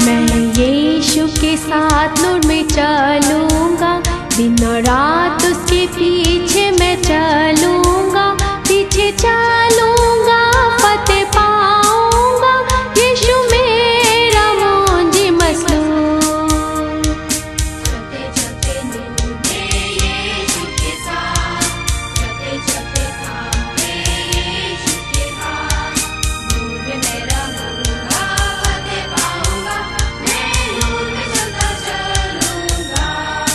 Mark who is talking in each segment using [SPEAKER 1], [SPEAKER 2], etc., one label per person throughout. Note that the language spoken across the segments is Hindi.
[SPEAKER 1] मैं यीशु के साथ नूर में चलूँगा, दिन और रात उसके पीछे मैं चलूँगा, पीछे चलूँगा फतेह पाऊँगा, यीशु मेरा मुझे मसलूम।
[SPEAKER 2] चलते चलते नूर में यीशु के साथ, चलते चलते थामे यीशु के हाथ, नूर में मैं रहूँगा फतेह पाऊँगा, मैं नूर में चलता चलूँगा।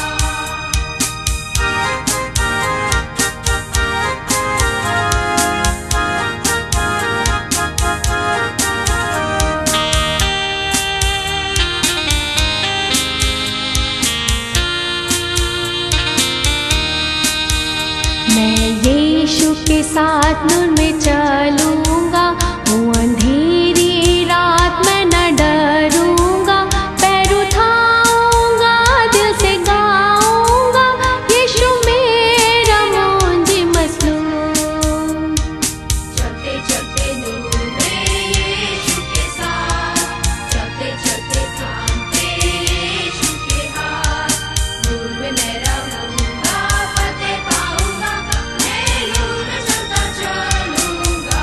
[SPEAKER 1] मैं यीशु के साथ नूर में चलूँगा, हूँ अंधेरी रात मैं न डरूँगा, पैर उठाऊँगा दिल से गाऊँगा, यीशु मेरा मुझे मसलूम।
[SPEAKER 2] चलते चलते नूर में यीशु के साथ, चलते चलते थामते यीशु के हाथ, नूर में मैं रहूँगा फतेह पाऊँगा, मैं नूर में चलता चलूँगा।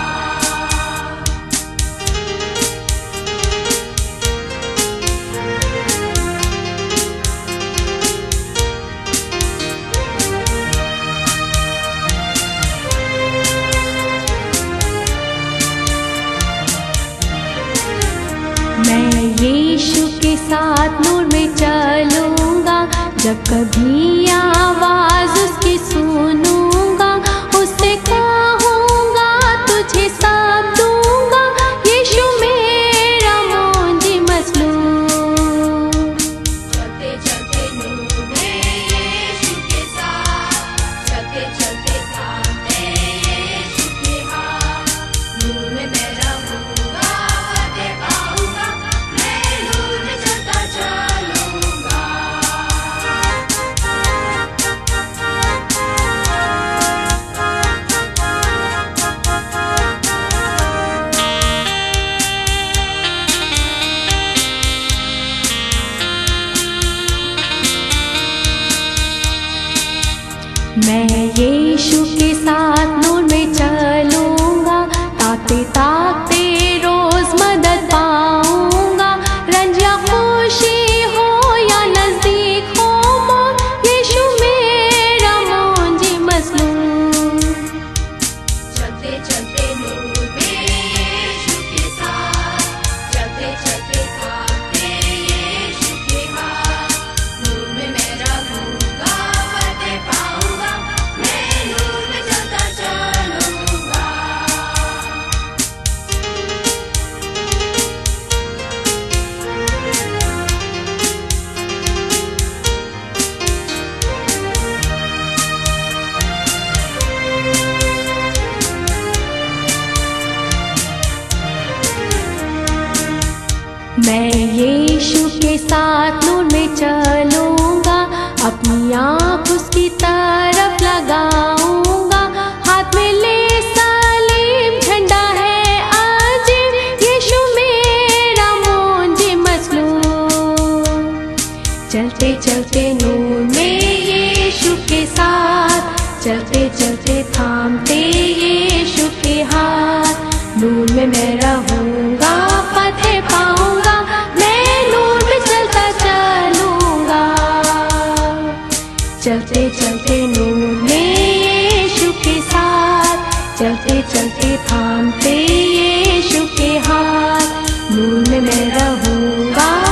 [SPEAKER 1] मैं यीशु के साथ नूर में चलूँगा, जब कभी आवाज़ उसकी सुनूँगा, उससे कहूँगा तुझे सब दूँगा, यीशु मेरा मुझे मसलूम।
[SPEAKER 2] चलते चलते नूर में यीशु के साथ, चलते चलते थामते यीशु के हाथ, नूर में मैं रहूँगा फतेह पाऊँगा, मैं नूर में चलता चलूँगा।
[SPEAKER 1] मैं यीशु के साथ नूर में चलूँगा, ताकते ताकते रोज़ मदद पाऊँगा, रंज या खुशी हो या नज़दीक हो मौत, यीशु मेरा मुझे मसलूम।
[SPEAKER 2] चलते चलते नूर में यीशु के साथ, चलते चलते थामते यीशु के हाथ, नूर में मैं रहूँगा फतेह पाऊँगा, मैं नूर में चलता चलूँगा।
[SPEAKER 1] मैं यीशु के साथ नूर में चलूँगा, अपनी आँख उसकी तरफ लगाऊँगा, हाथ में ले सलीम झंडा है अजीब, यीशु मेरा मुझे मसलूम। चलते चलते नूर में यीशु के साथ, चलते चलते थामते यीशु के हाथ, नूर में मैं रहूँगा फतेह पाऊँगा, मैं नूर में चलता चलूँगा। चलते चलते नूर में यीशु के साथ, चलते चलते थामते यीशु के हाथ, नूर में मैं रहूँगा